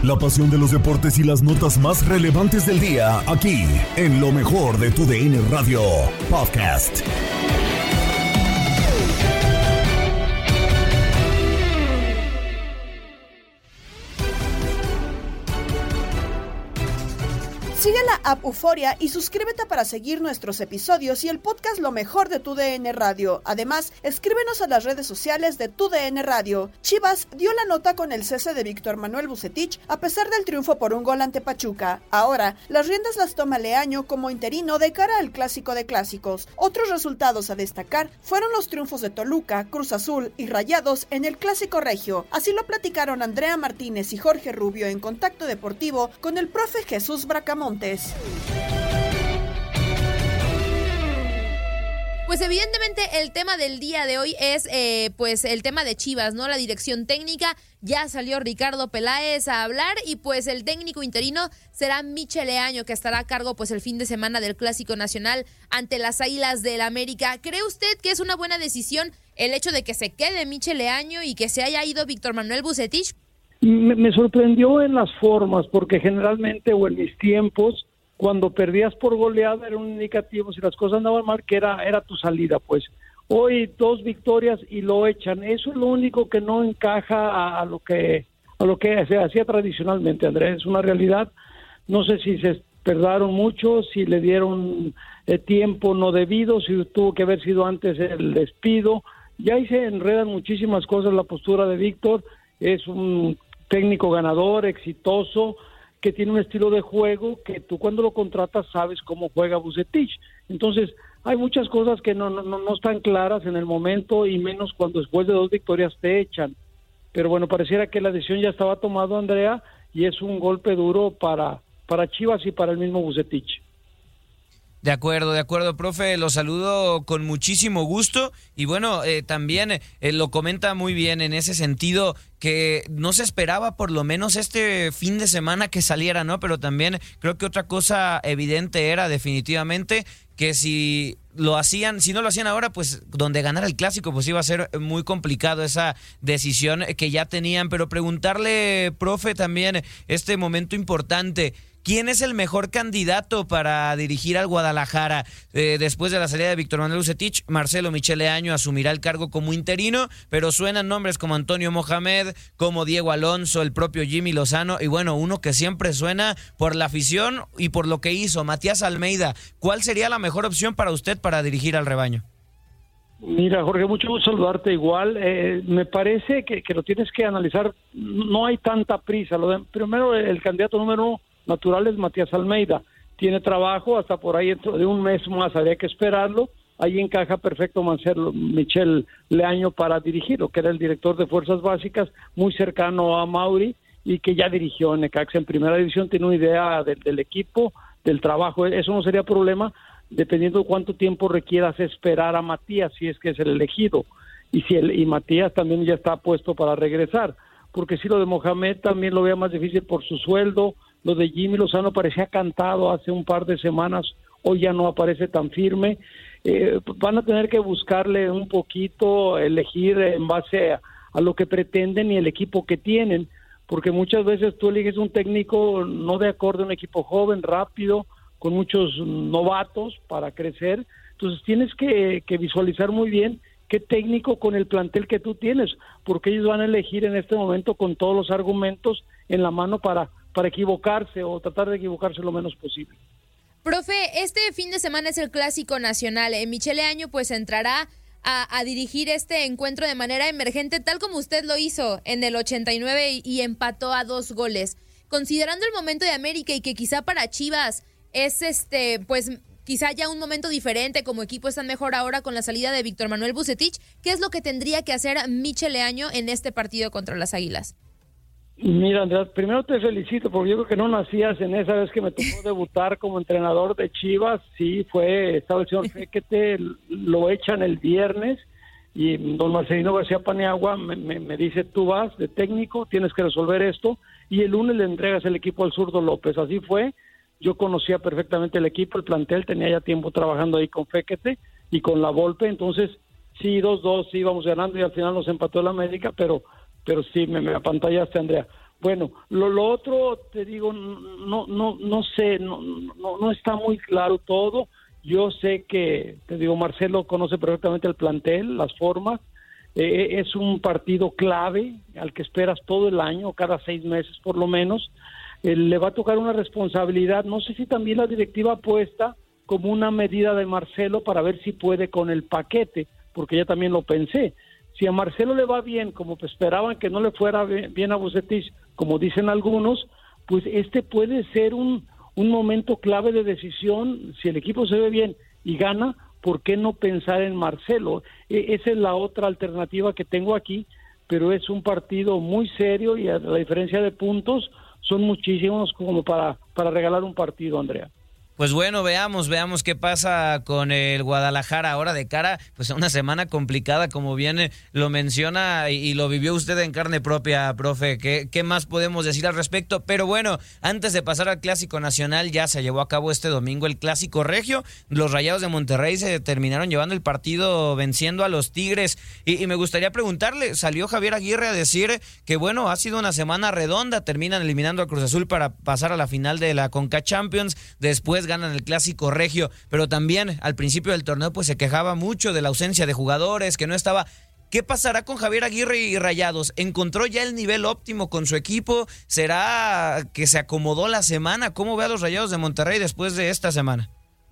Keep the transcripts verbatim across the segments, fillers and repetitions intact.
La pasión de los deportes y las notas más relevantes del día, aquí, en lo mejor de tu D N Radio Podcast. Sigue la app Euforia y suscríbete para seguir nuestros episodios y el podcast Lo Mejor de tu D N Radio. Además, escríbenos a las redes sociales de tu D N Radio. Chivas dio la nota con el cese de Víctor Manuel Vucetich a pesar del triunfo por un gol ante Pachuca. Ahora, las riendas las toma Leaño como interino de cara al clásico de clásicos. Otros resultados a destacar fueron los triunfos de Toluca, Cruz Azul y Rayados en el clásico regio. Así lo platicaron Andrea Martínez y Jorge Rubio en Contacto Deportivo con el profe Jesús Bracamontes. Pues evidentemente el tema del día de hoy es eh, pues el tema de Chivas, ¿no? La dirección técnica, ya salió Ricardo Peláez a hablar y pues el técnico interino será Michel Leaño, que estará a cargo pues el fin de semana del Clásico Nacional ante las Águilas del América. ¿Cree usted que es una buena decisión el hecho de que se quede Michel Leaño y que se haya ido Víctor Manuel Vucetich? Me, me sorprendió en las formas, porque generalmente o en mis tiempos, cuando perdías por goleada era un indicativo, si las cosas andaban mal, que era, era tu salida, pues. Hoy dos victorias y lo echan. Eso es lo único que no encaja a, a lo que a lo que se hacía tradicionalmente, Andrés. Es una realidad. No sé si se perdaron mucho, si le dieron eh, tiempo no debido, si tuvo que haber sido antes el despido. Ya ahí se enredan muchísimas cosas. La postura de Víctor es un técnico ganador, exitoso, que tiene un estilo de juego que tú cuando lo contratas sabes cómo juega Vucetich. Entonces, hay muchas cosas que no, no, no están claras en el momento, y menos cuando después de dos victorias te echan. Pero bueno, pareciera que la decisión ya estaba tomada, Andrea, y es un golpe duro para, para Chivas y para el mismo Vucetich. De acuerdo, de acuerdo, profe, lo saludo con muchísimo gusto y bueno, eh, también eh, lo comenta muy bien en ese sentido que no se esperaba por lo menos este fin de semana que saliera, ¿no? Pero también creo que otra cosa evidente era definitivamente que si lo hacían, si no lo hacían ahora, pues donde ganara el clásico, pues iba a ser muy complicado esa decisión que ya tenían, pero preguntarle, profe, también este momento importante, ¿quién es el mejor candidato para dirigir al Guadalajara? Eh, después de la salida de Víctor Manuel Vucetich, Marcelo Michel Leaño asumirá el cargo como interino, pero suenan nombres como Antonio Mohamed, como Diego Alonso, el propio Jimmy Lozano, y bueno, uno que siempre suena por la afición y por lo que hizo, Matías Almeida. ¿Cuál sería la mejor opción para usted para dirigir al rebaño? Mira, Jorge, mucho gusto saludarte igual. Eh, me parece que, que lo tienes que analizar, no hay tanta prisa. Lo de, primero, el candidato número uno natural es Matías Almeida, tiene trabajo hasta por ahí dentro de un mes más, habría que esperarlo. Ahí encaja perfecto Marcelo Michel Leaño para dirigirlo, que era el director de Fuerzas Básicas, muy cercano a Mauri y que ya dirigió en Necaxa en primera división, tiene una idea de, del equipo, del trabajo. Eso no sería problema, dependiendo de cuánto tiempo requieras esperar a Matías, si es que es el elegido, y si el, y Matías también ya está puesto para regresar, porque si lo de Mohamed también lo veo más difícil por su sueldo. Lo de Jimmy Lozano parecía cantado hace un par de semanas, hoy ya no aparece tan firme. Eh, van a tener que buscarle un poquito, elegir en base a, a lo que pretenden y el equipo que tienen, porque muchas veces tú eliges un técnico no de acuerdo a un equipo joven, rápido, con muchos novatos para crecer. Entonces tienes que, que visualizar muy bien qué técnico con el plantel que tú tienes, porque ellos van a elegir en este momento con todos los argumentos en la mano para para equivocarse o tratar de equivocarse lo menos posible. Profe, este fin de semana es el Clásico Nacional. Eh, Michel Leaño pues entrará a, a dirigir este encuentro de manera emergente, tal como usted lo hizo en el ochenta y nueve y, y empató a dos goles. Considerando el momento de América y que quizá para Chivas es este, pues quizá ya un momento diferente, como equipo están mejor ahora con la salida de Víctor Manuel Vucetich, ¿qué es lo que tendría que hacer Michel Leaño en este partido contra las Águilas? Mira, Andrea, primero te felicito porque yo creo que no nacías en esa vez que me tocó debutar como entrenador de Chivas. Sí, fue, estaba el señor Fequete, lo echan el viernes y don Marcelino García Paniagua me, me, me dice, tú vas de técnico, tienes que resolver esto, y el lunes le entregas el equipo al zurdo López. Así fue, yo conocía perfectamente el equipo, el plantel, tenía ya tiempo trabajando ahí con Fequete y con la Volpe, entonces sí, dos dos, sí íbamos ganando y al final nos empató el América, pero... pero sí, me, me apantallaste, Andrea. Bueno, lo, lo otro, te digo, no no no sé, no, no no está muy claro todo. Yo sé que, te digo, Marcelo conoce perfectamente el plantel, las formas. Eh, es un partido clave al que esperas todo el año, cada seis meses por lo menos. Eh, le va a tocar una responsabilidad. No sé si también la directiva apuesta como una medida de Marcelo para ver si puede con el paquete, porque ya también lo pensé. Si a Marcelo le va bien, como esperaban que no le fuera bien a Vucetich, como dicen algunos, pues este puede ser un, un momento clave de decisión. Si el equipo se ve bien y gana, ¿por qué no pensar en Marcelo? E- esa es la otra alternativa que tengo aquí, pero es un partido muy serio y a la diferencia de puntos son muchísimos como para, para regalar un partido, Andrea. Pues bueno, veamos, veamos qué pasa con el Guadalajara ahora de cara pues a una semana complicada, como bien lo menciona y, y lo vivió usted en carne propia, profe. ¿Qué, ¿Qué más podemos decir al respecto? Pero bueno, antes de pasar al Clásico Nacional, ya se llevó a cabo este domingo el Clásico Regio. Los Rayados de Monterrey se terminaron llevando el partido venciendo a los Tigres. Y, y me gustaría preguntarle, salió Javier Aguirre a decir que bueno, ha sido una semana redonda, terminan eliminando a Cruz Azul para pasar a la final de la Conca Champions, después ganan el Clásico Regio, pero también al principio del torneo pues se quejaba mucho de la ausencia de jugadores, que no estaba. ¿Qué pasará con Javier Aguirre y Rayados? ¿Encontró ya el nivel óptimo con su equipo? ¿Será que se acomodó la semana? ¿Cómo ve a los Rayados de Monterrey después de esta semana?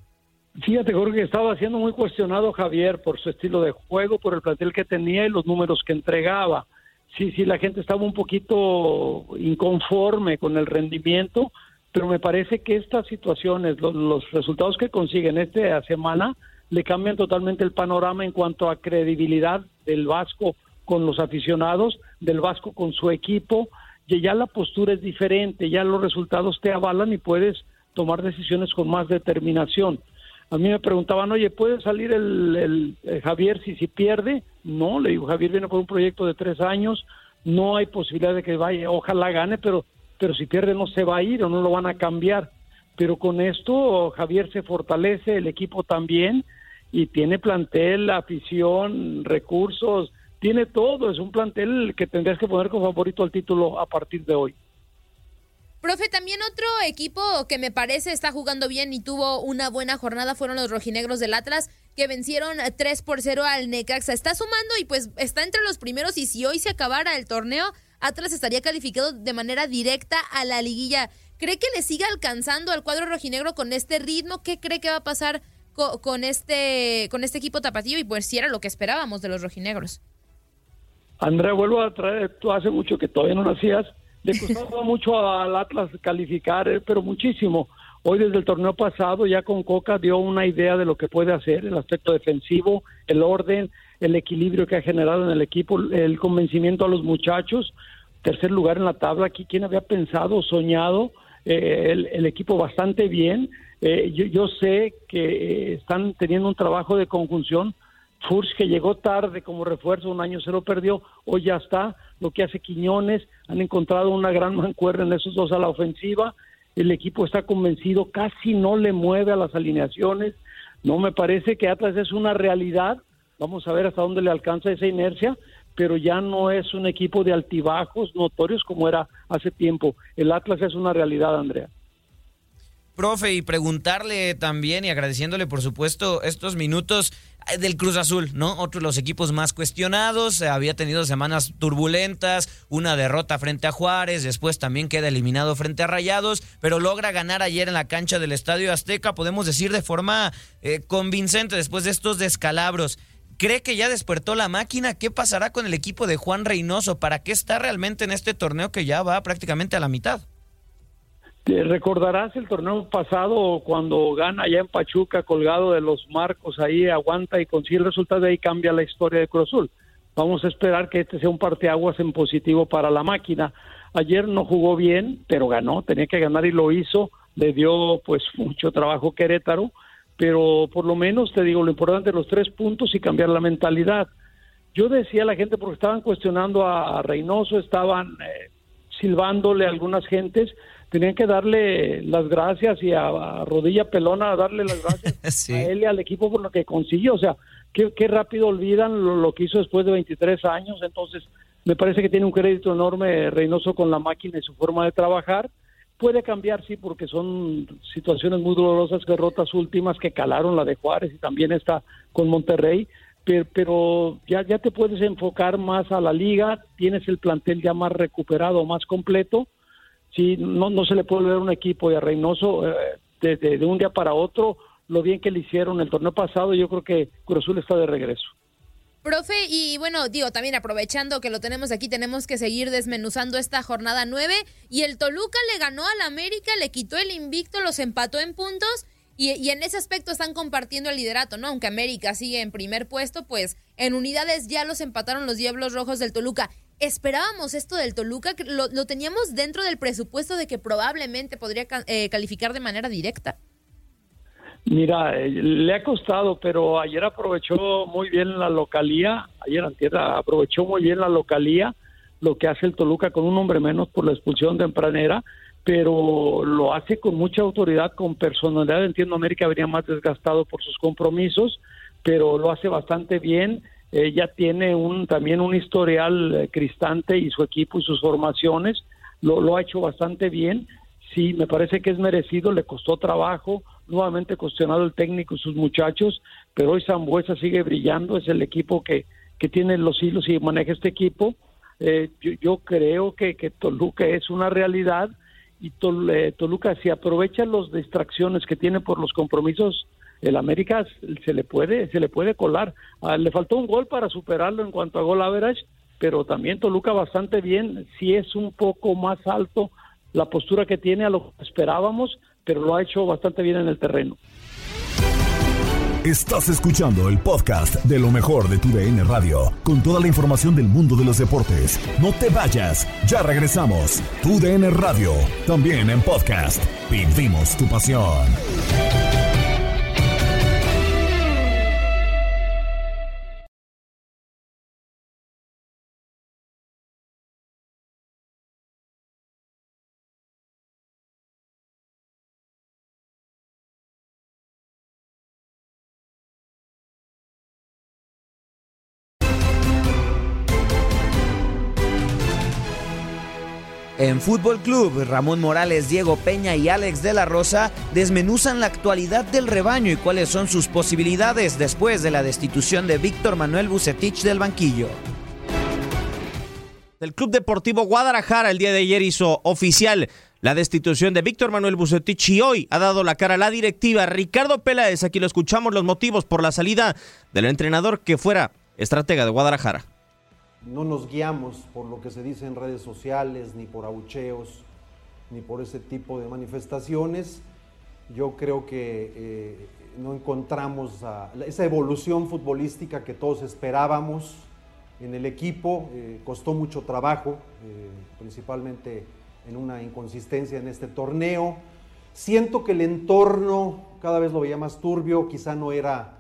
Fíjate, Jorge, que estaba siendo muy cuestionado Javier por su estilo de juego, por el plantel que tenía y los números que entregaba. Sí, sí, la gente estaba un poquito inconforme con el rendimiento, pero me parece que estas situaciones, los, los resultados que consiguen esta semana, le cambian totalmente el panorama en cuanto a credibilidad del Vasco con los aficionados, del Vasco con su equipo, y ya la postura es diferente, ya los resultados te avalan y puedes tomar decisiones con más determinación. A mí me preguntaban, oye, ¿puede salir el, el, el Javier si, si pierde? No, le digo, Javier viene por un proyecto de tres años, no hay posibilidad de que vaya, ojalá gane, pero pero si pierde no se va a ir o no lo van a cambiar. Pero con esto Javier se fortalece, el equipo también, y tiene plantel, afición, recursos, tiene todo, es un plantel que tendrías que poner como favorito al título a partir de hoy. Profe, también otro equipo que me parece está jugando bien y tuvo una buena jornada fueron los rojinegros del Atlas, que vencieron tres por cero al Necaxa. Está sumando y pues está entre los primeros, y si hoy se acabara el torneo, Atlas estaría calificado de manera directa a la liguilla. ¿Cree que le siga alcanzando al cuadro rojinegro con este ritmo? ¿Qué cree que va a pasar con, con este con este equipo tapatío? Y pues si era lo que esperábamos de los rojinegros. Andrea, vuelvo a traer, tú hace mucho que todavía no nacías, le costaba mucho al Atlas calificar, eh, pero muchísimo. Hoy desde el torneo pasado ya con Coca dio una idea de lo que puede hacer, el aspecto defensivo, el orden, el equilibrio que ha generado en el equipo, el convencimiento a los muchachos. Tercer lugar en la tabla, aquí quién había pensado, soñado, eh, el, el equipo bastante bien. Eh, yo, yo sé que están teniendo un trabajo de conjunción. Furch, que llegó tarde como refuerzo, un año se lo perdió, hoy ya está. Lo que hace Quiñones, han encontrado una gran mancuerna en esos dos a la ofensiva. El equipo está convencido, casi no le mueve a las alineaciones. No me parece que Atlas es una realidad. Vamos a ver hasta dónde le alcanza esa inercia, pero ya no es un equipo de altibajos notorios como era hace tiempo. El Atlas es una realidad, Andrea. Profe, y preguntarle también y agradeciéndole por supuesto estos minutos del Cruz Azul, ¿no? Otro de los equipos más cuestionados, había tenido semanas turbulentas, una derrota frente a Juárez, después también queda eliminado frente a Rayados, pero logra ganar ayer en la cancha del Estadio Azteca, podemos decir de forma eh, convincente después de estos descalabros. ¿Cree que ya despertó la máquina? ¿Qué pasará con el equipo de Juan Reynoso? ¿Para qué está realmente en este torneo que ya va prácticamente a la mitad? Te recordarás el torneo pasado cuando gana allá en Pachuca, colgado de los marcos, ahí aguanta y consigue el resultado, de ahí cambia la historia de Cruz Azul. Vamos a esperar que este sea un parteaguas en positivo para la máquina. Ayer no jugó bien, pero ganó, tenía que ganar y lo hizo, le dio pues mucho trabajo Querétaro, pero por lo menos te digo, lo importante es los tres puntos y cambiar la mentalidad. Yo decía a la gente, porque estaban cuestionando a Reynoso, estaban eh, silbándole a algunas gentes, tenían que darle las gracias y a, a rodilla pelona darle las gracias sí. a él y al equipo por lo que consiguió. O sea, qué, qué rápido olvidan lo, lo que hizo después de veintitrés años. Entonces, Me parece que tiene un crédito enorme Reynoso con la máquina y su forma de trabajar. Puede cambiar, sí, porque son situaciones muy dolorosas, derrotas últimas que calaron, la de Juárez y también está con Monterrey, pero, pero ya, ya te puedes enfocar más a la liga, tienes el plantel ya más recuperado, más completo. Sí, no, no se le puede ver un equipo y a Reynoso eh, de, de, de un día para otro, lo bien que le hicieron el torneo pasado, yo creo que Cruz Azul está de regreso. Profe, y bueno, digo, también aprovechando que lo tenemos aquí, tenemos que seguir desmenuzando esta jornada nueve, y el Toluca le ganó al América, le quitó el invicto, los empató en puntos, y, y en ese aspecto están compartiendo el liderato, ¿no? Aunque América sigue en primer puesto, pues en unidades ya los empataron los Diablos Rojos del Toluca. ¿Esperábamos esto del Toluca? ¿Lo, lo teníamos dentro del presupuesto de que probablemente podría eh, calificar de manera directa? Mira, eh, le ha costado, pero ayer aprovechó muy bien la localía, ayer antier aprovechó muy bien la localía, lo que hace el Toluca con un hombre menos por la expulsión tempranera, pero lo hace con mucha autoridad, con personalidad. Entiendo, América venía más desgastado por sus compromisos, pero lo hace bastante bien. Eh, ya tiene un también un historial eh, Cristante y su equipo y sus formaciones, lo, lo ha hecho bastante bien. Sí, me parece que es merecido, le costó trabajo, nuevamente cuestionado el técnico y sus muchachos, pero hoy Sambuesa sigue brillando, es el equipo que, que tiene los hilos y maneja este equipo. Eh, yo, yo creo que, que Toluca es una realidad, y Tol, eh, Toluca, si aprovecha las distracciones que tiene por los compromisos, el América se le puede, se le puede colar. Ah, le faltó un gol para superarlo en cuanto a gol average, pero también Toluca bastante bien, sí es un poco más alto la postura que tiene a lo que esperábamos, pero lo ha hecho bastante bien en el terreno. Estás escuchando el podcast de lo mejor de tu D N Radio, con toda la información del mundo de los deportes. No te vayas, ya regresamos. Tu D N Radio, también en podcast. Vivimos tu pasión. En Fútbol Club, Ramón Morales, Diego Peña y Alex de la Rosa desmenuzan la actualidad del rebaño y cuáles son sus posibilidades después de la destitución de Víctor Manuel Vucetich del banquillo. El Club Deportivo Guadalajara el día de ayer hizo oficial la destitución de Víctor Manuel Vucetich y hoy ha dado la cara a la directiva. Ricardo Peláez, aquí lo escuchamos, los motivos por la salida del entrenador que fuera estratega de Guadalajara. No nos guiamos por lo que se dice en redes sociales, ni por abucheos, ni por ese tipo de manifestaciones. Yo creo que eh, no encontramos a, esa evolución futbolística que todos esperábamos en el equipo. Eh, costó mucho trabajo, eh, principalmente en una inconsistencia en este torneo. Siento que el entorno cada vez lo veía más turbio, quizá no era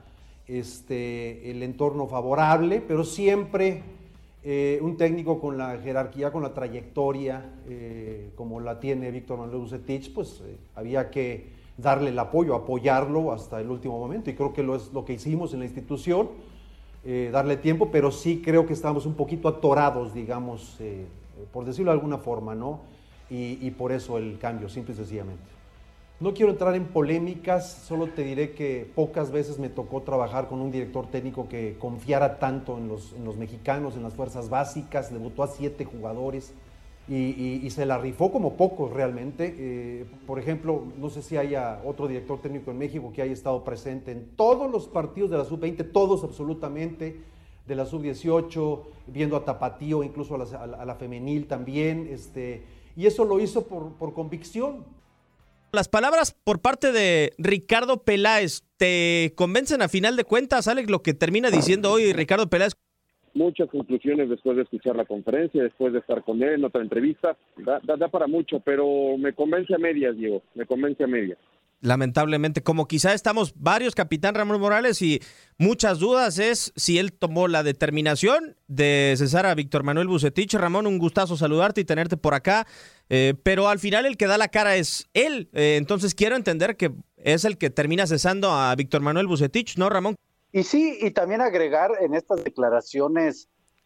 este, el entorno favorable, pero siempre... Eh, un técnico con la jerarquía, con la trayectoria eh, como la tiene Víctor Manuel Vucetich, pues eh, había que darle el apoyo, apoyarlo hasta el último momento, y creo que lo es lo que hicimos en la institución, eh, darle tiempo, pero sí creo que estábamos un poquito atorados, digamos, eh, por decirlo de alguna forma, ¿no? Y, y por eso el cambio, simple y sencillamente. No quiero entrar en polémicas, solo te diré que pocas veces me tocó trabajar con un director técnico que confiara tanto en los, en los mexicanos, en las fuerzas básicas. Debutó a siete jugadores y, y, y se la rifó como pocos realmente. Eh, por ejemplo, no sé si haya otro director técnico en México que haya estado presente en todos los partidos de la sub veinte, todos absolutamente, de la sub dieciocho, viendo a Tapatío, incluso a la, a la, a la femenil también, este, y eso lo hizo por, por convicción. Las palabras por parte de Ricardo Peláez, ¿te convencen a final de cuentas, Alex, lo que termina diciendo hoy Ricardo Peláez? Muchas conclusiones después de escuchar la conferencia, después de estar con él en otra entrevista, da, da, da para mucho, pero me convence a medias, Diego, me convence a medias. Lamentablemente, como quizá estamos varios, capitán Ramón Morales, y muchas dudas es si él tomó la determinación de cesar a Víctor Manuel Vucetich. Ramón, un gustazo saludarte y tenerte por acá, eh, pero al final el que da la cara es él, eh, entonces quiero entender que es el que termina cesando a Víctor Manuel Vucetich, ¿no, Ramón? Y sí, y también agregar en estas declaraciones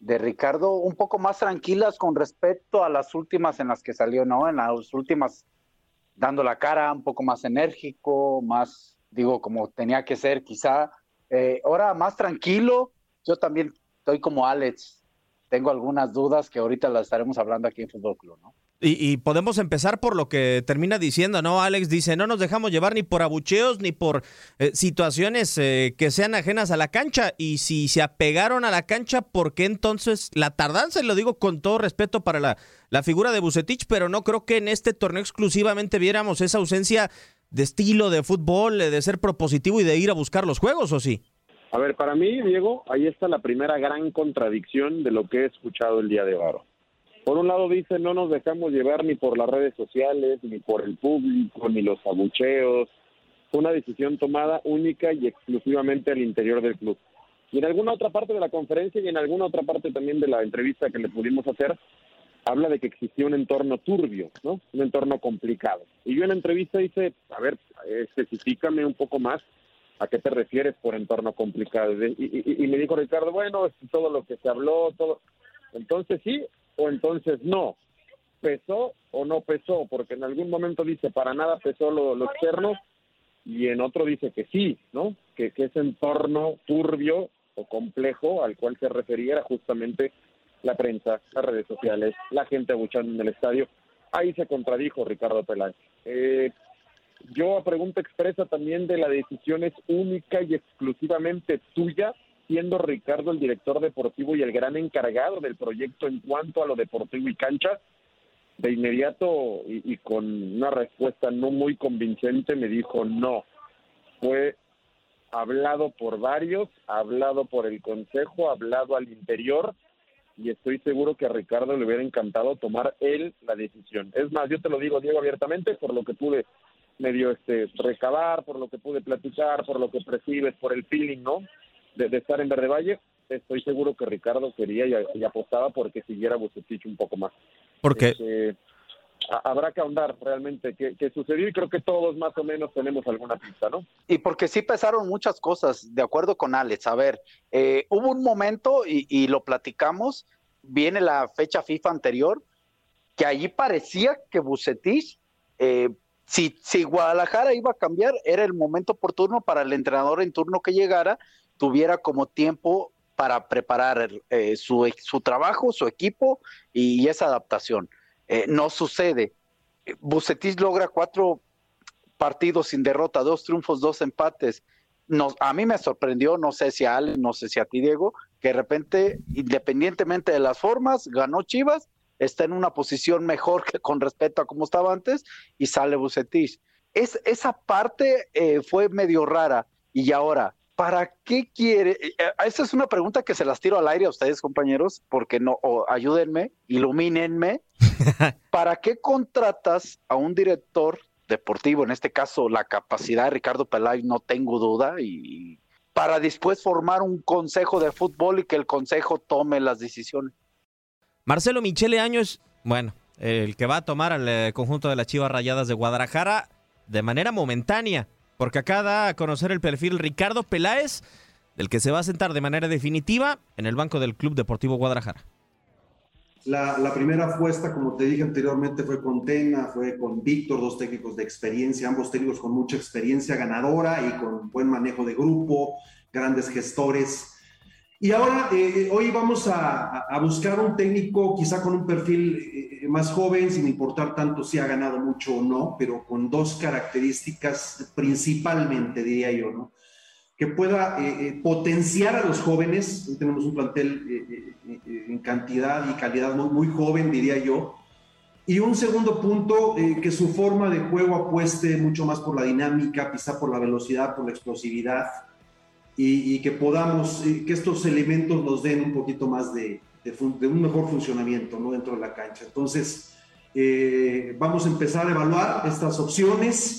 de Ricardo un poco más tranquilas con respecto a las últimas en las que salió, ¿no? En las últimas dando la cara, un poco más enérgico, más, digo, como tenía que ser quizá. Eh, ahora más tranquilo. Yo también estoy como Alex, tengo algunas dudas que ahorita las estaremos hablando aquí en Fútbol Club, ¿no? Y, y podemos empezar por lo que termina diciendo, ¿no? Alex dice, no nos dejamos llevar ni por abucheos ni por eh, situaciones eh, que sean ajenas a la cancha. Y si se apegaron a la cancha, ¿por qué entonces la tardanza? Y lo digo con todo respeto para la, la figura de Vucetich, pero no creo que en este torneo exclusivamente viéramos esa ausencia de estilo de fútbol, de ser propositivo y de ir a buscar los juegos, ¿o sí? A ver, para mí, Diego, ahí está la primera gran contradicción de lo que he escuchado el día de hoy. Por un lado dice, no nos dejamos llevar ni por las redes sociales, ni por el público, ni los abucheos. Fue una decisión tomada única y exclusivamente al interior del club. Y en alguna otra parte de la conferencia y en alguna otra parte también de la entrevista que le pudimos hacer, habla de que existía un entorno turbio, ¿no? Un entorno complicado. Y yo en la entrevista dice, a ver, especifícame un poco más a qué te refieres por entorno complicado. Y, y, y me dijo Ricardo, bueno, es todo lo que se habló, todo. Entonces sí, o entonces no. ¿Pesó o no pesó? Porque en algún momento dice, para nada pesó lo, lo externo, y en otro dice que sí, ¿no? Que, que ese entorno turbio o complejo al cual se refería era justamente la prensa, las redes sociales, la gente abuchando en el estadio. Ahí se contradijo Ricardo Peláez. Eh, yo a pregunta expresa también de la decisión es única y exclusivamente tuya, siendo Ricardo el director deportivo y el gran encargado del proyecto en cuanto a lo deportivo y cancha. De inmediato y, y con una respuesta no muy convincente me dijo no. Fue hablado por varios, hablado por el consejo, hablado al interior, y estoy seguro que a Ricardo le hubiera encantado tomar él la decisión. Es más, yo te lo digo, Diego, abiertamente, por lo que pude medio este recabar, por lo que pude platicar, por lo que percibes, por el feeling, ¿no? De, de estar en Verde Valle, estoy seguro que Ricardo quería y, y apostaba porque siguiera Vucetich un poco más. ¿Por qué? Este, a, habrá que ahondar realmente qué, qué sucedió, y creo que todos más o menos tenemos alguna pista, ¿no? Y porque sí pesaron muchas cosas, de acuerdo con Alex. A ver, eh, hubo un momento, y, y lo platicamos, viene la fecha FIFA anterior, que allí parecía que Vucetich, eh, si, si Guadalajara iba a cambiar, era el momento oportuno para el entrenador en turno que llegara, tuviera como tiempo para preparar eh, su, su trabajo, su equipo y esa adaptación. Eh, no sucede. Vucetich logra cuatro partidos sin derrota, dos triunfos, dos empates. Nos, a mí me sorprendió, no sé si a Ale, no sé si a ti, Diego, que de repente, independientemente de las formas, ganó Chivas, está en una posición mejor que con respecto a cómo estaba antes, y sale Vucetich. Es, esa parte eh, fue medio rara. Y ahora, ¿para qué quiere? Esa es una pregunta que se las tiro al aire a ustedes, compañeros, porque no, o ayúdenme, ilumínenme. ¿Para qué contratas a un director deportivo, en este caso la capacidad de Ricardo Peláez, no tengo duda, y para después formar un consejo de fútbol y que el consejo tome las decisiones? Marcelo Michele Año es, bueno, el que va a tomar al conjunto de las Chivas Rayadas de Guadalajara de manera momentánea, porque acá da a conocer el perfil Ricardo Peláez, del que se va a sentar de manera definitiva en el banco del Club Deportivo Guadalajara. La, la primera apuesta, como te dije anteriormente, fue con Tena, fue con Víctor, dos técnicos de experiencia, ambos técnicos con mucha experiencia ganadora y con buen manejo de grupo, grandes gestores. Y ahora, eh, hoy vamos a, a buscar un técnico quizá con un perfil eh, más joven, sin importar tanto si ha ganado mucho o no, pero con dos características principalmente, diría yo, ¿no? Que pueda eh, eh, potenciar a los jóvenes. Hoy tenemos un plantel eh, eh, en cantidad y calidad muy, muy joven, diría yo. Y un segundo punto, eh, que su forma de juego apueste mucho más por la dinámica, quizá por la velocidad, por la explosividad, y, y que podamos, eh, que estos elementos nos den un poquito más de, de, fun- de un mejor funcionamiento, ¿no?, dentro de la cancha. Entonces, eh, vamos a empezar a evaluar estas opciones.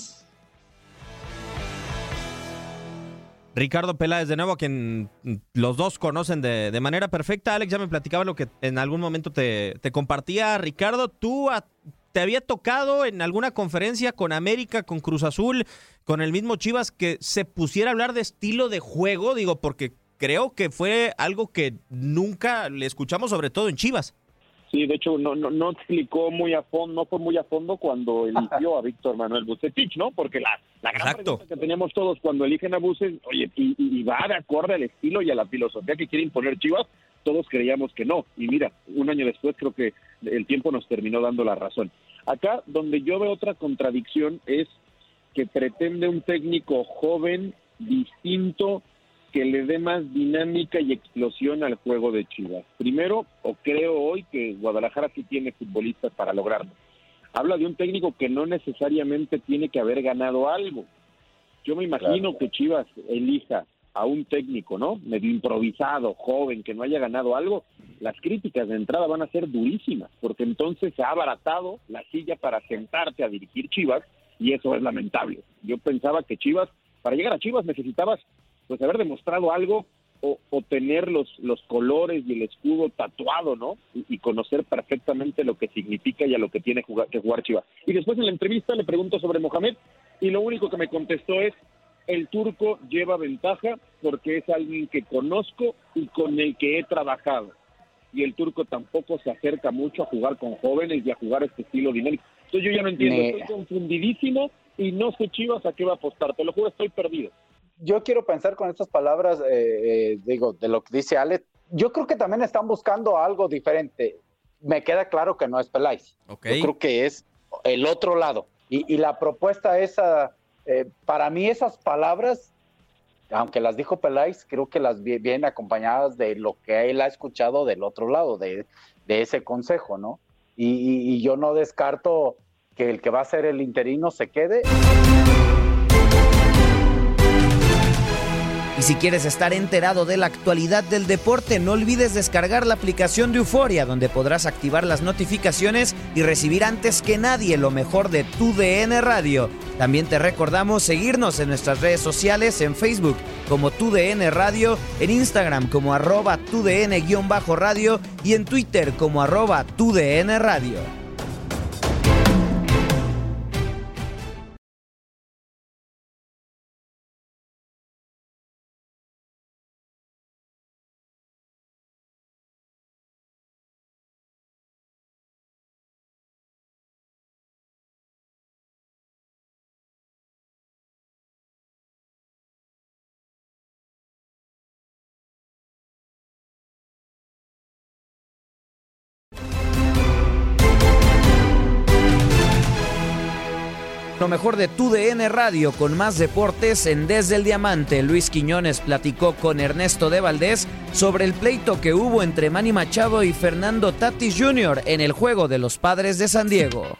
Ricardo Peláez, de nuevo, a quien los dos conocen de, de manera perfecta. Alex, ya me platicaba lo que en algún momento te, te compartía Ricardo. ¿Tú a, te había tocado en alguna conferencia con América, con Cruz Azul, con el mismo Chivas, que se pusiera a hablar de estilo de juego? Digo, porque creo que fue algo que nunca le escuchamos, sobre todo en Chivas. Sí, de hecho, no no no explicó muy a fondo, no fue muy a fondo cuando eligió a Víctor Manuel Vucetich, ¿no? Porque la, la gran Exacto. pregunta que teníamos todos cuando eligen a Vucetich, oye, y, y va de acorde al estilo y a la filosofía que quiere imponer Chivas, todos creíamos que no. Y mira, un año después creo que el tiempo nos terminó dando la razón. Acá, donde yo veo otra contradicción es que pretende un técnico joven, distinto, que le dé más dinámica y explosión al juego de Chivas. Primero, o creo hoy que Guadalajara sí tiene futbolistas para lograrlo. Habla de un técnico que no necesariamente tiene que haber ganado algo. Yo me imagino claro. que Chivas elija a un técnico, ¿no? Medio improvisado, joven, que no haya ganado algo. Las críticas de entrada van a ser durísimas, porque entonces se ha abaratado la silla para sentarte a dirigir Chivas, y eso es lamentable. Yo pensaba que Chivas, para llegar a Chivas necesitabas pues haber demostrado algo o, o tener los, los colores y el escudo tatuado, ¿no? Y, y conocer perfectamente lo que significa y a lo que tiene jugar, que jugar Chivas. Y después en la entrevista le pregunto sobre Mohamed y lo único que me contestó es: el turco lleva ventaja porque es alguien que conozco y con el que he trabajado. Y el turco tampoco se acerca mucho a jugar con jóvenes y a jugar este estilo dinámico. Entonces yo ya no entiendo, Me... estoy confundidísimo y no sé Chivas a qué va a apostar. Te lo juro, estoy perdido. Yo quiero pensar con estas palabras, eh, eh, digo, de lo que dice Alex, yo creo que también están buscando algo diferente. Me queda claro que no es Peláez. Okay. Yo creo que es el otro lado. Y, y la propuesta esa, eh, para mí esas palabras, aunque las dijo Peláez, creo que las vienen acompañadas de lo que él ha escuchado del otro lado, de, de ese consejo, ¿no? Y, y, y yo no descarto que el que va a ser el interino se quede. Y si quieres estar enterado de la actualidad del deporte, no olvides descargar la aplicación de Euforia, donde podrás activar las notificaciones y recibir antes que nadie lo mejor de tu D N Radio. También te recordamos seguirnos en nuestras redes sociales, en Facebook como Tu D N Radio, en Instagram como arroba Tu D N guión bajo radio y en Twitter como arroba Tu D N Radio. Lo mejor de Tu D N Radio con más deportes en Desde el Diamante. Luis Quiñones platicó con Ernesto de Valdés sobre el pleito que hubo entre Manny Machado y Fernando Tatis junior en el juego de los Padres de San Diego.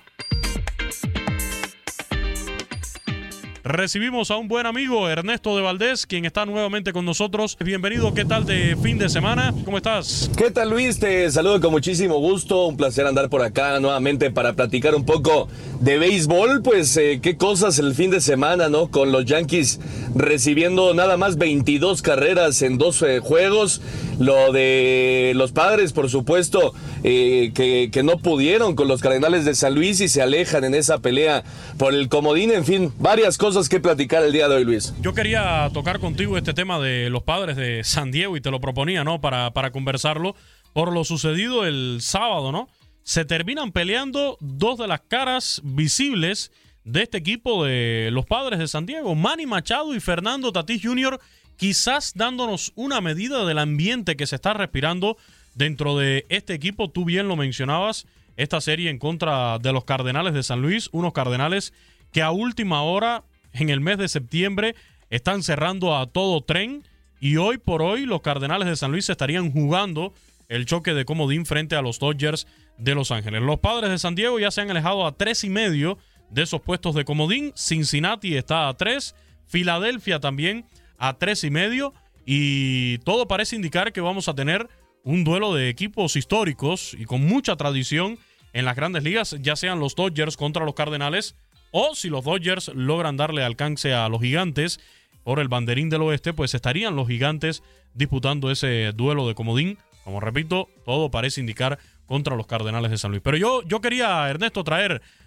Recibimos a un buen amigo, Ernesto de Valdés, quien está nuevamente con nosotros. Bienvenido, ¿qué tal de fin de semana? ¿Cómo estás? ¿Qué tal, Luis? Te saludo con muchísimo gusto. Un placer andar por acá nuevamente para platicar un poco de béisbol. Pues eh, qué cosas el fin de semana, ¿no? Con los Yankees recibiendo nada más veintidós carreras en doce juegos. Lo de los Padres, por supuesto, eh, que, que no pudieron con los Cardenales de San Luis y se alejan en esa pelea por el comodín. En fin, varias cosas que platicar el día de hoy, Luis. Yo quería tocar contigo este tema de los Padres de San Diego y te lo proponía, ¿no? Para, para conversarlo por lo sucedido el sábado, ¿no? Se terminan peleando dos de las caras visibles de este equipo de los Padres de San Diego, Manny Machado y Fernando Tatis junior, quizás dándonos una medida del ambiente que se está respirando dentro de este equipo. Tú bien lo mencionabas, esta serie en contra de los Cardenales de San Luis, unos Cardenales que a última hora, en el mes de septiembre, están cerrando a todo tren, y hoy por hoy los Cardenales de San Luis estarían jugando el choque de comodín frente a los Dodgers de Los Ángeles. Los Padres de San Diego ya se han alejado a tres y medio de esos puestos de comodín. Cincinnati está a tres, Filadelfia también a tres y medio, y todo parece indicar que vamos a tener un duelo de equipos históricos y con mucha tradición en las grandes ligas, ya sean los Dodgers contra los Cardenales, o si los Dodgers logran darle alcance a los Gigantes por el banderín del oeste, pues estarían los Gigantes disputando ese duelo de comodín. Como repito, todo parece indicar contra los Cardenales de San Luis. Pero yo, yo quería, Ernesto, traer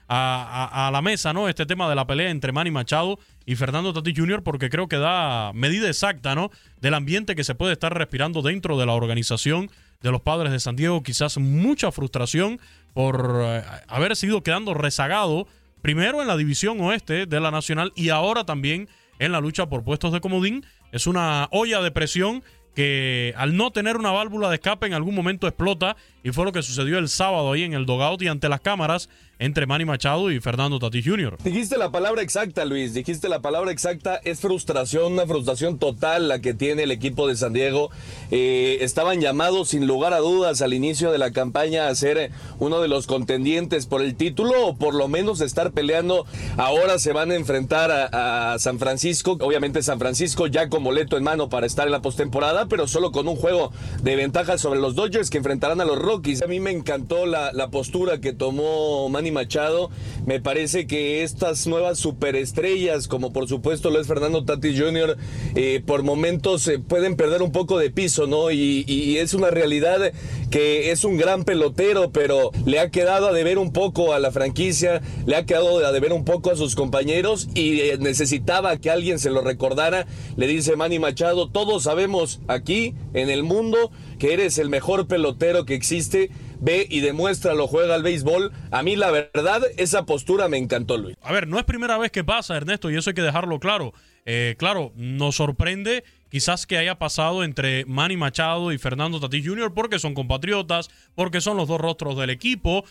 a, a, a la mesa, ¿no? Este tema de la pelea entre Manny Machado y Fernando Tatis junior, porque creo que da medida exacta, ¿no? Del ambiente que se puede estar respirando dentro de la organización de los Padres de San Diego. Quizás mucha frustración por eh, haber sido quedando rezagado primero en la división oeste de la Nacional y ahora también en la lucha por puestos de comodín. Es una olla de presión que al no tener una válvula de escape en algún momento explota, y fue lo que sucedió el sábado ahí en el dugout y ante las cámaras entre Manny Machado y Fernando Tatis junior Dijiste la palabra exacta, Luis, dijiste la palabra exacta, es frustración, una frustración total la que tiene el equipo de San Diego. Eh, estaban llamados sin lugar a dudas al inicio de la campaña a ser uno de los contendientes por el título, o por lo menos estar peleando. Ahora se van a enfrentar a, a San Francisco, obviamente San Francisco ya con boleto en mano para estar en la postemporada, pero solo con un juego de ventaja sobre los Dodgers, que enfrentarán a los Rockies. A mí me encantó la, la postura que tomó Manny Machado. Me parece que estas nuevas superestrellas, como por supuesto lo es Fernando Tatis junior, eh, por momentos eh, pueden perder un poco de piso, ¿no? Y, y es una realidad que es un gran pelotero, pero le ha quedado a deber un poco a la franquicia, le ha quedado a deber un poco a sus compañeros, y eh, necesitaba que alguien se lo recordara. Le dice Manny Machado: todos sabemos aquí en el mundo que eres el mejor pelotero que existe, ve y demuéstralo, juega al béisbol. A mí la verdad, esa postura me encantó, Luis. A ver, no es primera vez que pasa, Ernesto, y eso hay que dejarlo claro. Eh, claro, nos sorprende quizás que haya pasado entre Manny Machado y Fernando Tatis junior porque son compatriotas, porque son los dos rostros del equipo,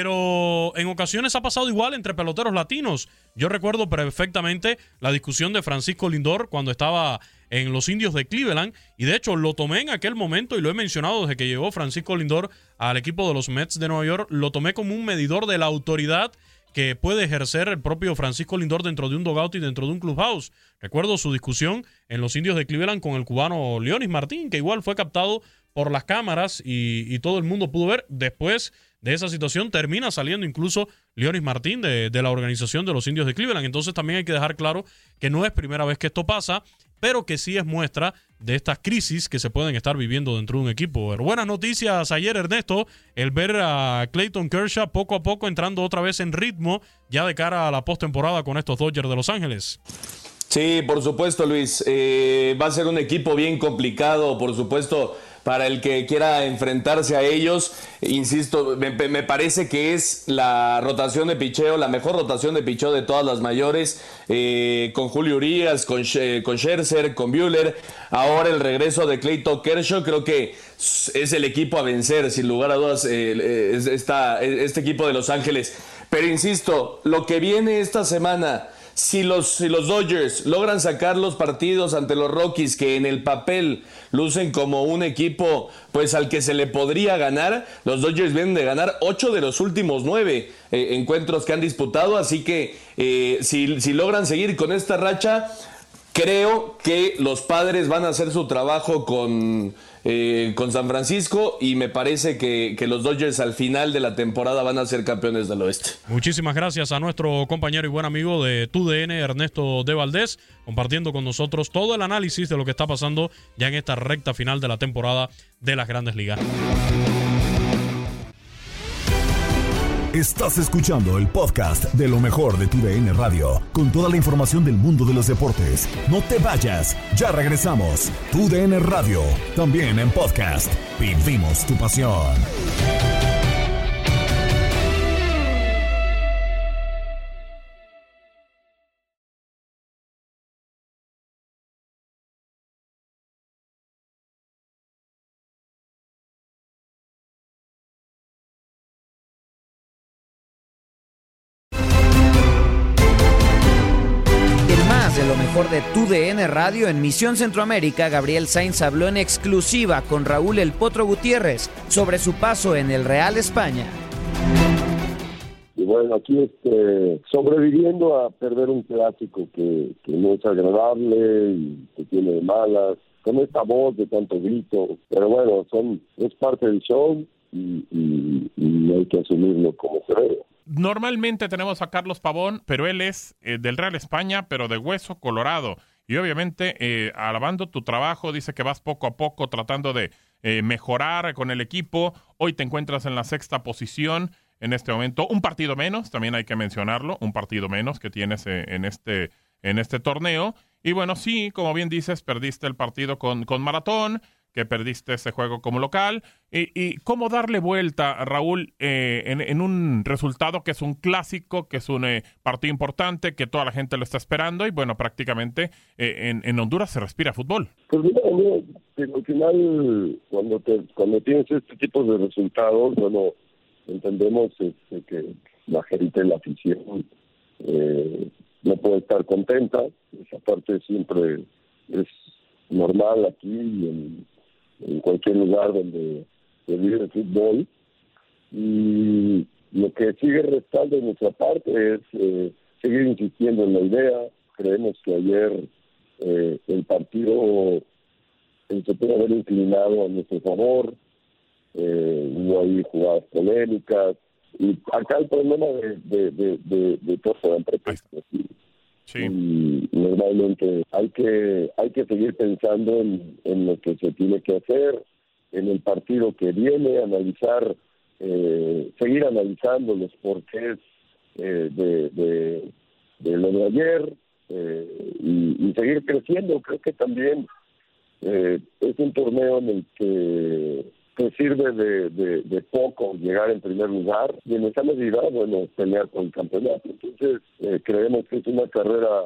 pero en ocasiones ha pasado igual entre peloteros latinos. Yo recuerdo perfectamente la discusión de Francisco Lindor cuando estaba en los Indios de Cleveland, y de hecho lo tomé en aquel momento y lo he mencionado desde que llegó Francisco Lindor al equipo de los Mets de Nueva York. Lo tomé como un medidor de la autoridad que puede ejercer el propio Francisco Lindor dentro de un dugout y dentro de un clubhouse. Recuerdo su discusión en los Indios de Cleveland con el cubano Leonis Martín, que igual fue captado por las cámaras y, y todo el mundo pudo ver. Después de esa situación termina saliendo incluso Leonis Martín de, de la organización de los Indios de Cleveland. Entonces también hay que dejar claro que no es primera vez que esto pasa, pero que sí es muestra de estas crisis que se pueden estar viviendo dentro de un equipo. Pero buenas noticias ayer, Ernesto, el ver a Clayton Kershaw poco a poco entrando otra vez en ritmo ya de cara a la postemporada con estos Dodgers de Los Ángeles. Sí, por supuesto, Luis. Eh, va a ser un equipo bien complicado, por supuesto, para el que quiera enfrentarse a ellos. Insisto, me, me parece que es la rotación de picheo, la mejor rotación de picheo de todas las mayores, eh, con Julio Urias, con, con Scherzer, con Buehler. Ahora el regreso de Clayton Kershaw, creo que es el equipo a vencer, sin lugar a dudas, eh, es, esta, este equipo de Los Ángeles. Pero insisto, lo que viene esta semana, Si los, si los Dodgers logran sacar los partidos ante los Rockies, que en el papel lucen como un equipo pues al que se le podría ganar, los Dodgers vienen de ganar ocho de los últimos nueve eh, encuentros que han disputado, así que eh, si, si logran seguir con esta racha, creo que los Padres van a hacer su trabajo con, eh, con San Francisco, y me parece que, que los Dodgers al final de la temporada van a ser campeones del oeste. Muchísimas gracias a nuestro compañero y buen amigo de T U D N, Ernesto de Valdés, compartiendo con nosotros todo el análisis de lo que está pasando ya en esta recta final de la temporada de las Grandes Ligas. Estás escuchando el podcast de lo mejor de Tu D N Radio, con toda la información del mundo de los deportes. No te vayas, ya regresamos. Tu D N Radio, también en podcast. Vivimos tu pasión. De lo mejor de Tu D N Radio, en Misión Centroamérica, Gabriel Sainz habló en exclusiva con Raúl El Potro Gutiérrez sobre su paso en el Real España. Y bueno, aquí este, sobreviviendo a perder un clásico que, que no es agradable y que tiene de malas, con esta voz de tanto grito, pero bueno, son es parte del show y, y, y hay que asumirlo como se debe. Normalmente tenemos a Carlos Pavón, pero él es eh, del Real España, pero de hueso colorado. Y obviamente, eh, alabando tu trabajo, dice que vas poco a poco tratando de eh, mejorar con el equipo. Hoy te encuentras en la sexta posición. en este momento. Un partido menos, también hay que mencionarlo, un partido menos que tienes eh, en este en este torneo. Y bueno, sí, como bien dices, perdiste el partido con, con Maratón, que perdiste ese juego como local. Y, y cómo darle vuelta, Raúl, eh, en, en un resultado que es un clásico, que es un eh, partido importante, que toda la gente lo está esperando. Y bueno, prácticamente eh, en, en Honduras se respira fútbol. Pues mira, mira, al final, cuando, te, cuando tienes este tipo de resultados, bueno, entendemos este, que la gente, la afición, eh, no puede estar contenta. Esa parte siempre es normal aquí y en, en cualquier lugar donde se vive el fútbol. Y lo que sigue restando de nuestra parte es eh, seguir insistiendo en la idea. Creemos que ayer eh, el partido eh, se puede haber inclinado a nuestro favor. Eh, hubo ahí jugadas polémicas. Y acá el problema de, de, de, de, de todos eran pretextos. Sí. Y normalmente hay que hay que seguir pensando en, en lo que se tiene que hacer, en el partido que viene, analizar, eh, seguir analizando los porqués eh, de, de, de lo de ayer eh, y, y seguir creciendo. Creo que también eh, es un torneo en el que que sirve de, de, de poco llegar en primer lugar y en esa medida, bueno, pelear con el campeonato. Entonces, eh, creemos que es una carrera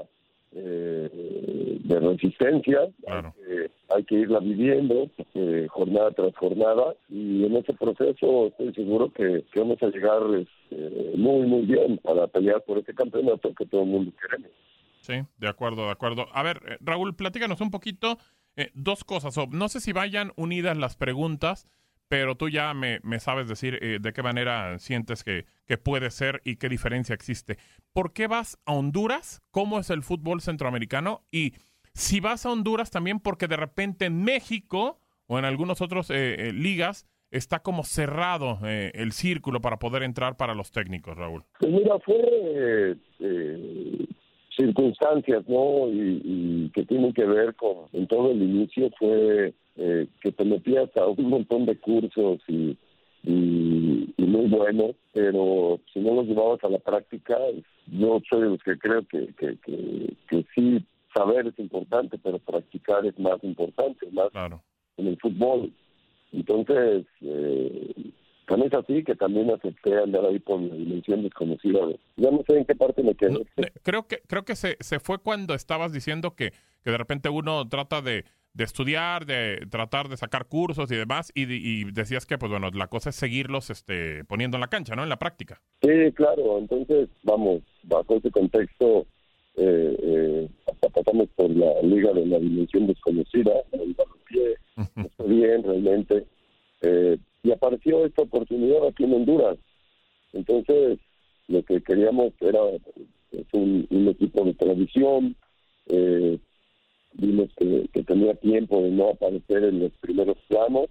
eh, de resistencia, claro. hay, que, hay que irla viviendo eh, jornada tras jornada y en ese proceso estoy seguro que, que vamos a llegar este, muy, muy bien para pelear por este campeonato que todo el mundo queremos. Sí, de acuerdo, de acuerdo. A ver, eh, Raúl, platícanos un poquito eh, dos cosas. O, no sé si vayan unidas las preguntas, pero tú ya me, me sabes decir eh, de qué manera sientes que, que puede ser y qué diferencia existe. ¿Por qué vas a Honduras? ¿Cómo es el fútbol centroamericano? Y si vas a Honduras también porque de repente en México o en algunos otros eh, eh, ligas está como cerrado eh, el círculo para poder entrar para los técnicos, Raúl. Pues mira, fue eh, eh, circunstancias, ¿no? Y, y que tienen que ver con, en todo el inicio fue eh, que te metías a un montón de cursos y, y, y muy buenos, pero si no los llevabas a la práctica, yo soy de los que creo que, que, que, que sí, saber es importante, pero practicar es más importante, más claro. En el fútbol. Entonces, eh, tan es así que también acepté andar ahí por la dimensión desconocida. Ya no sé en qué parte me quedé. No, creo que creo que se, se fue cuando estabas diciendo que, que de repente uno trata de, de estudiar, de tratar de sacar cursos y demás, y, y decías que, pues bueno, la cosa es seguirlos este, poniendo en la cancha, ¿no? En la práctica. Sí, claro. Entonces, vamos, bajo ese contexto, eh, eh, hasta pasamos por la liga de la dimensión desconocida, el balompié, está bien realmente, eh, y apareció esta oportunidad aquí en Honduras. Entonces, lo que queríamos era pues, un, un equipo de tradición, eh, vimos que, que tenía tiempo de no aparecer en los primeros planos,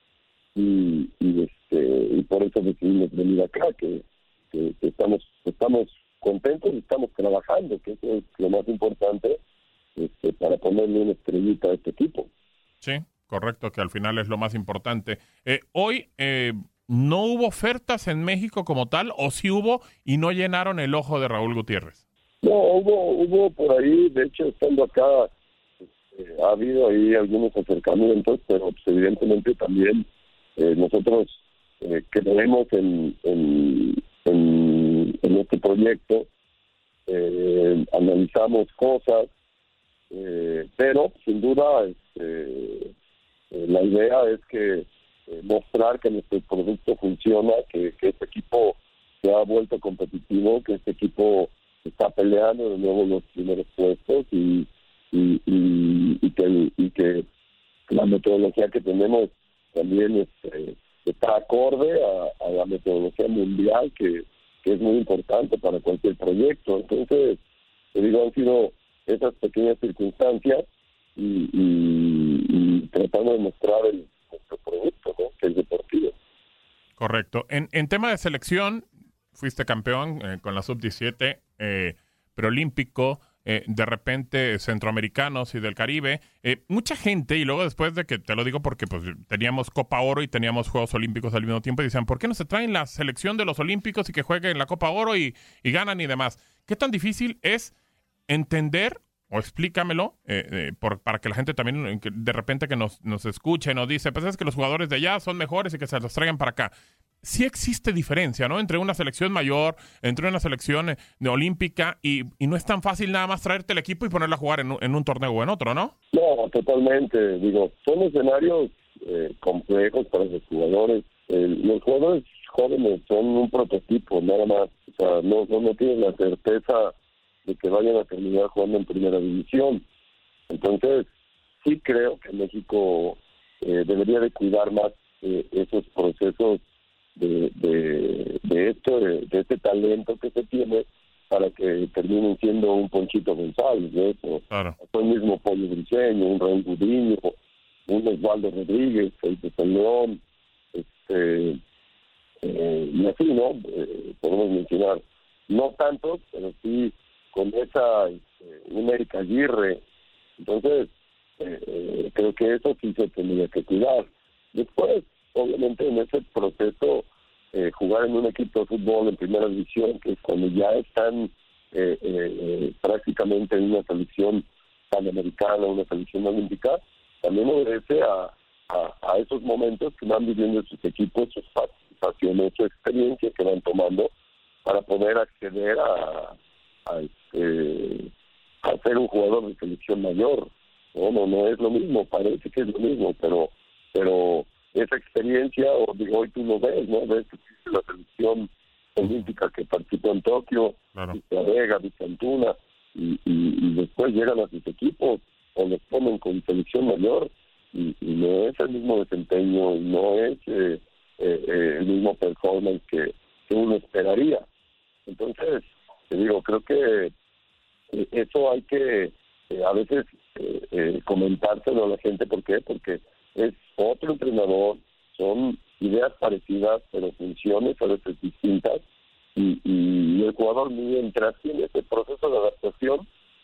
y, y este y por eso decidimos venir acá, que, que, que estamos estamos contentos y estamos trabajando, que eso es lo más importante, este, para ponerle una estrellita a este equipo. Sí, correcto, que al final es lo más importante. Eh, hoy eh, no hubo ofertas en México como tal, o sí hubo y no llenaron el ojo de Raúl Gutiérrez. No, hubo hubo por ahí, de hecho, estando acá, eh, ha habido ahí algunos acercamientos, pero pues, evidentemente también eh, nosotros eh, creemos en, en, en, en este proyecto, eh, analizamos cosas, eh, pero sin duda este, eh, la idea es que eh, mostrar que nuestro producto funciona, que, que este equipo se ha vuelto competitivo, que este equipo está peleando de nuevo los primeros puestos y, y, y, y, que, y que la metodología que tenemos también este, está acorde a, a la metodología mundial que, que es muy importante para cualquier proyecto. Entonces, te digo, han sido esas pequeñas circunstancias y, y, y tratando de mostrar el, nuestro producto, ¿no? Que es deportivo. Correcto. En, en tema de selección, fuiste campeón eh, con la sub diecisiete, eh, preolímpico, eh, de repente centroamericanos y del Caribe, eh, mucha gente, y luego después de que, te lo digo porque pues teníamos Copa Oro y teníamos Juegos Olímpicos al mismo tiempo, y decían, ¿por qué no se traen la selección de los Olímpicos y que jueguen la Copa Oro y, y ganan y demás? ¿Qué tan difícil es entender, o explícamelo, eh, eh, por, para que la gente también que de repente que nos, nos escuche y nos dice, pues es que los jugadores de allá son mejores y que se los traigan para acá? Sí existe diferencia, ¿no? Entre una selección mayor, entre una selección eh, de olímpica, y, y no es tan fácil nada más traerte el equipo y ponerla a jugar en un, en un torneo o en otro, ¿no? No, totalmente. Digo, son escenarios eh, complejos para los jugadores. Eh, los jugadores jóvenes son un prototipo, nada más. O sea, no, no, no tienen la certeza de que vayan a terminar jugando en primera división. Entonces, sí creo que México eh, debería de cuidar más eh, esos procesos de, de, de esto, de, de este talento que se tiene, para que terminen siendo un Ponchito González, ¿no? O, claro. o el mismo Pollo Briseño, un Raúl Gudiño, un Osvaldo Rodríguez, Felipe San León, este, eh, y así, ¿no? Eh, podemos mencionar, no tantos, pero sí con esa, este, un Eric Aguirre. Entonces, eh, eh, creo que eso sí se tendría que cuidar. Después, obviamente, en ese proceso, eh, jugar en un equipo de fútbol en primera división, que es cuando ya están eh, eh, prácticamente en una selección panamericana, una selección olímpica, también obedece a, a, a esos momentos que van viviendo sus equipos, sus participaciones, su experiencia que van tomando para poder acceder a, a, este, a ser un jugador de selección mayor. No, no, no es lo mismo, parece que es lo mismo, pero pero esa experiencia, o digo, hoy tú lo ves, ¿no? Ves que existe la selección olímpica que participó en Tokio, claro. Vista Vega, Vista Antuna, y, y, y después llegan a sus equipos o los ponen con selección mayor, y, y no es el mismo desempeño, y no es eh, eh, eh, el mismo performance que, que uno esperaría. Entonces, te digo, creo que eh, eso hay que eh, a veces eh, eh, comentárselo a la gente. ¿Por qué? Porque es otro entrenador, son ideas parecidas, pero funciones a veces distintas, y, y el jugador, mientras tiene ese proceso de adaptación,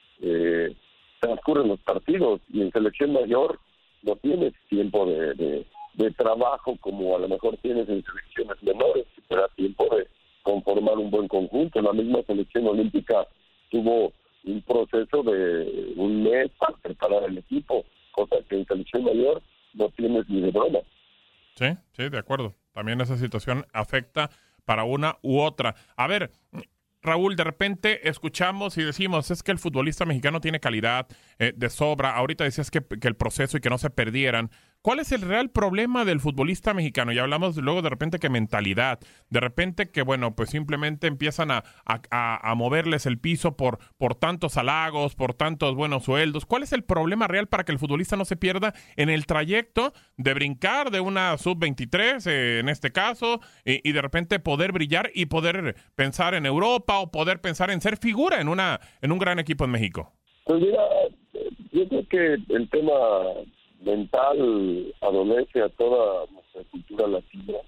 eh, transcurren los partidos, y en selección mayor no tienes tiempo de, de, de trabajo como a lo mejor tienes en selecciones menores, y te da tiempo de conformar un buen conjunto. La misma selección olímpica tuvo un proceso de un mes para preparar el equipo, cosa que en selección mayor no tienes ni de broma. Sí, sí, de acuerdo. También esa situación afecta para una u otra. A ver, Raúl, de repente escuchamos y decimos, es que el futbolista mexicano tiene calidad eh, de sobra. Ahorita decías que, que el proceso y que no se perdieran. ¿Cuál es el real problema del futbolista mexicano? Y hablamos luego de repente que mentalidad, de repente que, bueno, pues simplemente empiezan a, a, a moverles el piso por, por tantos halagos, por tantos buenos sueldos. ¿Cuál es el problema real para que el futbolista no se pierda en el trayecto de brincar de una sub veintitrés, eh, en este caso, y, y de repente poder brillar y poder pensar en Europa o poder pensar en ser figura en, una, en un gran equipo en México? Pues mira, yo creo que el tema mental adolece a toda nuestra cultura latina.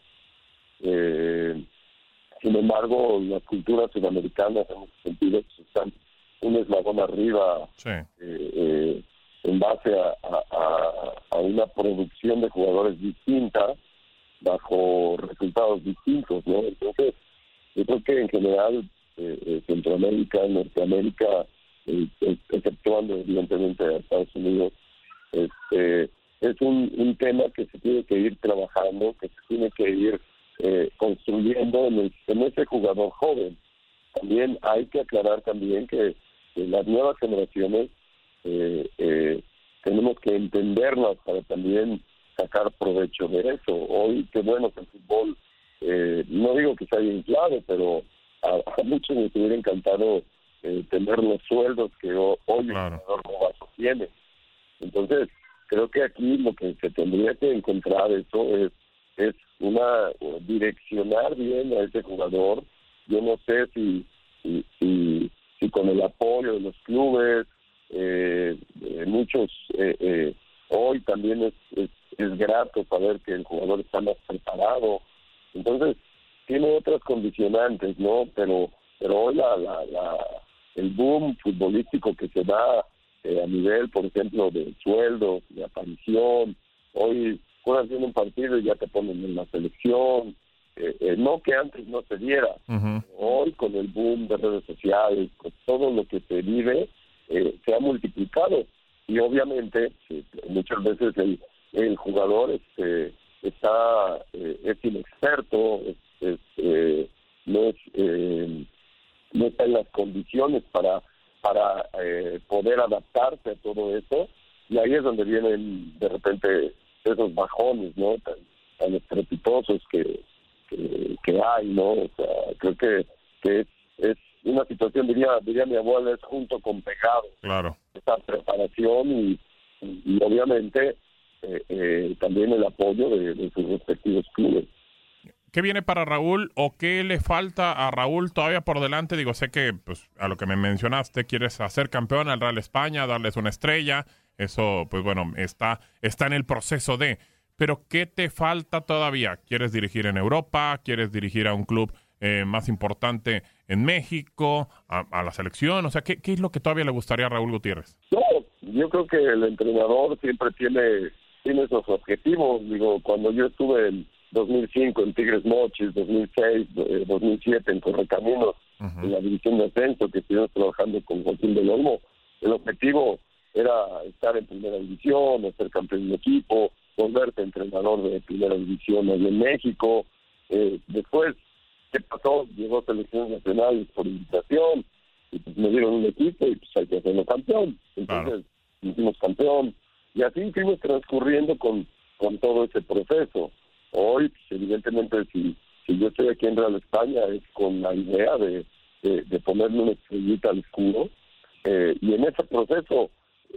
Eh, sin embargo, las culturas sudamericanas en ese sentido están un eslabón arriba, sí. eh, eh, en base a, a, a una producción de jugadores distinta, bajo resultados distintos, ¿no? Entonces, yo creo que en general eh, eh, Centroamérica, Norteamérica, eh, exceptuando evidentemente a Estados Unidos, Este, es un, un tema que se tiene que ir trabajando, que se tiene que ir eh, construyendo en, el, en ese jugador joven. También hay que aclarar también que, que las nuevas generaciones eh, eh, tenemos que entenderlas para también sacar provecho de eso. Hoy, qué bueno que el fútbol, eh, no digo que se haya inflado, pero a, a muchos les hubiera encantado eh, tener los sueldos que hoy claro. el jugador Novato tiene. Entonces, creo que aquí lo que se tendría que encontrar eso es, es una direccionar bien a ese jugador. Yo no sé si si, si, si con el apoyo de los clubes, eh, eh, muchos, eh, eh, hoy también es, es, es grato saber que el jugador está más preparado. Entonces, tiene otras condicionantes, ¿no? Pero pero hoy la, la, la el boom futbolístico que se da eh, a nivel, por ejemplo, de sueldos, de aparición. Hoy juegas bien un partido y ya te ponen en la selección. Eh, eh, no que antes no se diera. Uh-huh. Hoy con el boom de redes sociales, con todo lo que se vive, eh, se ha multiplicado. Y obviamente, eh, muchas veces el, el jugador este, está eh, es inexperto, es, es, eh, no, es, eh, no está en las condiciones para, para eh, poder adaptarse a todo eso. Y ahí es donde vienen de repente esos bajones, ¿no? Tan, tan estrepitosos que, que, que hay, ¿no? O sea, creo que, que es, es una situación, diría, diría mi abuela, es junto con pegado. Claro. Esa preparación y, y, y obviamente eh, eh, también el apoyo de, de sus respectivos clubes. ¿Qué viene para Raúl o qué le falta a Raúl todavía por delante? Digo, sé que pues a lo que me mencionaste, quieres hacer campeón al Real España, darles una estrella. Eso, pues bueno, está, está en el proceso de... Pero ¿qué te falta todavía? ¿Quieres dirigir en Europa? ¿Quieres dirigir a un club eh, más importante en México? A, ¿A la selección? O sea, ¿qué, ¿qué es lo que todavía le gustaría a Raúl Gutiérrez? No, yo creo que el entrenador siempre tiene, tiene esos objetivos. Digo, cuando yo estuve en dos mil cinco en Tigres Mochis, dos mil seis, eh, dos mil siete en Correcaminos, uh-huh. en la división de ascenso, que estuvimos trabajando con Joaquín del Olmo, el objetivo era estar en primera división, ser campeón de equipo, volverte entrenador de primera división allí en México. Eh, después, ¿qué pasó? Llegó selecciones nacionales por invitación, y pues me dieron un equipo y pues hay que hacerlo campeón. Entonces, claro. hicimos campeón, y así fuimos transcurriendo con, con todo ese proceso. Hoy, pues, evidentemente, si, si yo estoy aquí en Real España, es con la idea de, de, de ponerle una estrellita al escudo, eh, y en ese proceso,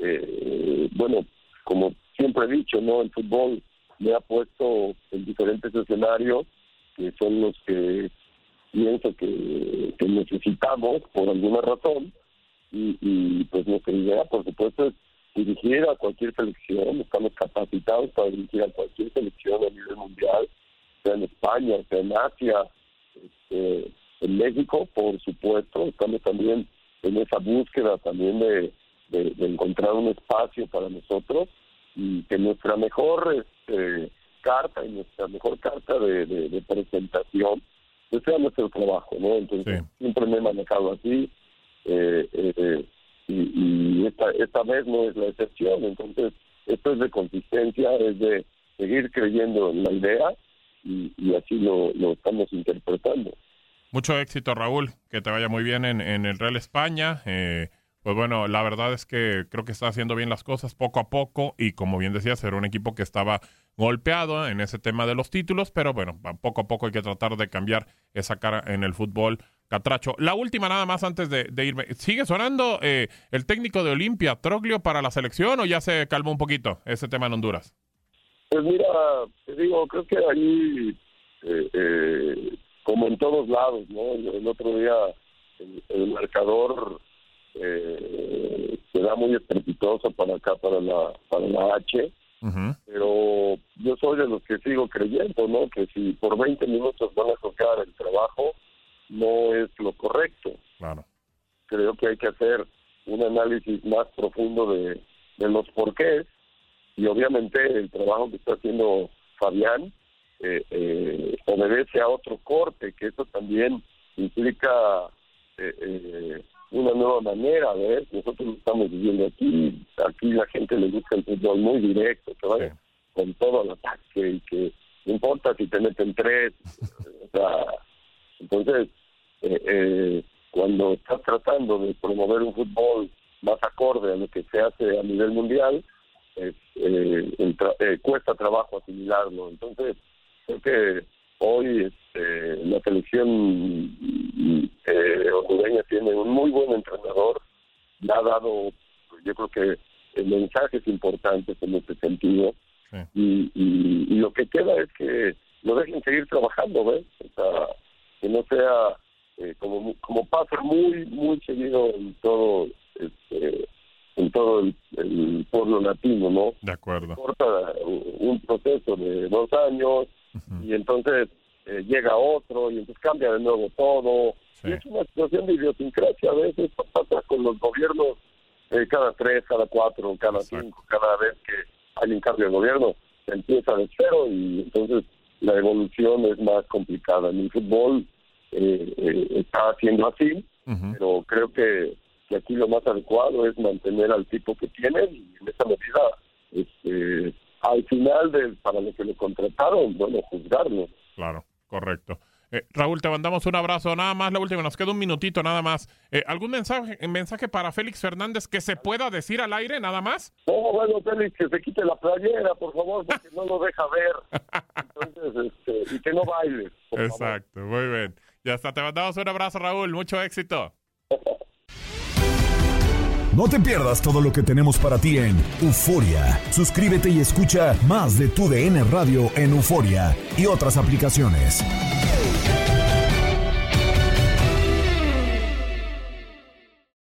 eh, bueno, como siempre he dicho, ¿no? El fútbol me ha puesto en diferentes escenarios que son los que pienso que, que necesitamos por alguna razón, y, y pues nuestra idea, por supuesto, es dirigir a cualquier selección. Estamos capacitados para dirigir a cualquier selección a nivel mundial, sea en España, sea en Asia, este, en México, por supuesto. Estamos también en esa búsqueda también de, de, de encontrar un espacio para nosotros, y que nuestra mejor este, carta y nuestra mejor carta de, de, de presentación pues sea nuestro trabajo, ¿no? Entonces sí. siempre me he manejado así, eh, eh, y, y esta, esta vez no es la excepción. Entonces esto es de consistencia, es de seguir creyendo en la idea, y, y así lo, lo estamos interpretando. Mucho éxito, Raúl, que te vaya muy bien en, en el Real España. eh, Pues bueno, la verdad es que creo que está haciendo bien las cosas poco a poco, y como bien decías, era un equipo que estaba golpeado en ese tema de los títulos, pero bueno, poco a poco hay que tratar de cambiar esa cara en el fútbol catracho. La última nada más antes de, de irme. ¿Sigue sonando eh, el técnico de Olimpia, Troglio, para la selección, o ya se calmó un poquito ese tema en Honduras? Pues mira, te digo, creo que ahí, eh, eh, como en todos lados, ¿no? El, el otro día el, el marcador... Eh, será muy estrepitoso para acá, para la para la H, uh-huh. pero yo soy de los que sigo creyendo, ¿no? Que si por veinte minutos van a tocar el trabajo, no es lo correcto. Claro. Creo que hay que hacer un análisis más profundo de, de los porqués, y obviamente el trabajo que está haciendo Fabián eh, eh, obedece a otro corte, que eso también implica eh, eh, una nueva manera, ¿ves? Nosotros lo estamos viviendo aquí. Aquí la gente le gusta el fútbol muy directo, que vaya sí. con todo al ataque, y que no importa si te meten tres. O sea, entonces, eh, eh, cuando estás tratando de promover un fútbol más acorde a lo que se hace a nivel mundial, eh, eh, el tra- eh, cuesta trabajo asimilarlo. Entonces, creo que hoy este, la selección eh, hondureña tiene un muy buen entrenador, le ha dado, yo creo que mensajes importantes en este sentido, sí. y, y, y lo que queda es que lo dejen seguir trabajando, ¿ves? O sea, que no sea eh, como como pasa muy muy seguido en todo este, en todo el, el pueblo latino, ¿no? De acuerdo. Corta un proceso de dos años, uh-huh. y entonces eh, llega otro, y entonces cambia de nuevo todo, Sí. Y es una situación de idiosincrasia. A veces pasa con los gobiernos eh, cada tres, cada cuatro, cada Exacto. cinco, cada vez que hay un cambio de gobierno, se empieza de cero y entonces la evolución es más complicada. En el fútbol eh, eh, está haciendo así, uh-huh. pero creo que, que aquí lo más adecuado es mantener al tipo que tienen y en esa medida, este, al final, de, para lo que lo contrataron, bueno, juzgarlo. Claro, correcto. Eh, Raúl, te mandamos un abrazo. Nada más, la última, nos queda un minutito nada más. Eh, ¿Algún mensaje mensaje para Félix Fernández que se pueda decir al aire nada más? No, bueno, Félix, que se quite la playera, por favor, porque no lo deja ver. Entonces, este, y que no baile. Exacto, favor. Muy bien. Ya está, te mandamos un abrazo, Raúl. Mucho éxito. No te pierdas todo lo que tenemos para ti en Euforia. Suscríbete y escucha más de Tu D N Radio en Euforia y otras aplicaciones.